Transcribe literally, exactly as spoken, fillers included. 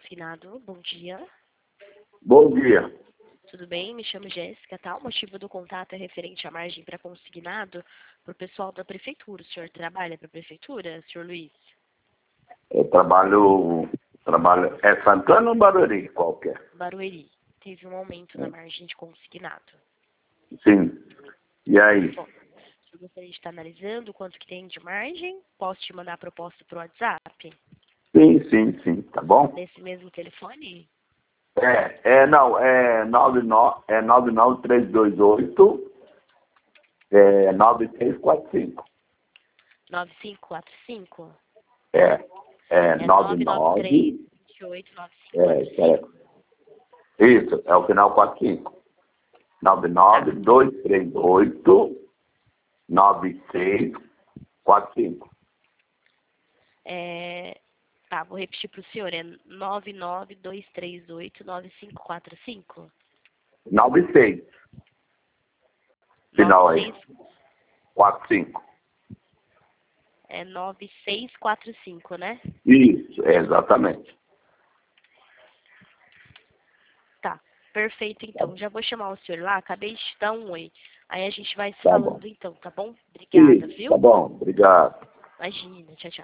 Consignado. Bom dia. Bom dia. Tudo bem? Me chamo Jéssica, tá? O motivo do contato é referente à margem para consignado para o pessoal da prefeitura. O senhor trabalha para a prefeitura, senhor Luiz? Eu trabalho, trabalho... É Santana ou Barueri? Qualquer. Barueri. Teve um aumento na margem de consignado. Sim. E aí? Bom, eu gostaria de estar analisando quanto que tem de margem. Posso te mandar a proposta para o WhatsApp? Sim, sim, sim. Tá bom? Nesse mesmo telefone? É, é, não, é nove nove, é nove nove três dois oito, é nove seis quatro cinco. nove cinco quatro cinco? É, é É nove nove nove três, nove, dois oito, nove cinco é, quatro cinco? é, isso, é o final quatro cinco. nove nove Tá. dois três oito, nove seis quatro cinco. É... Tá, vou repetir para o senhor. É nove nove dois três oito, nove cinco quatro cinco? nove seis, final aí, nove seis, quatro cinco. é nove seis quatro cinco, né? Isso, é, exatamente. Tá, perfeito então. Já vou chamar o senhor lá, acabei de te dar um oi. Aí a gente vai se Tá bom. falando então, tá bom? Obrigada, Isso, tá viu? bom, obrigado. Imagina, tchau, tchau.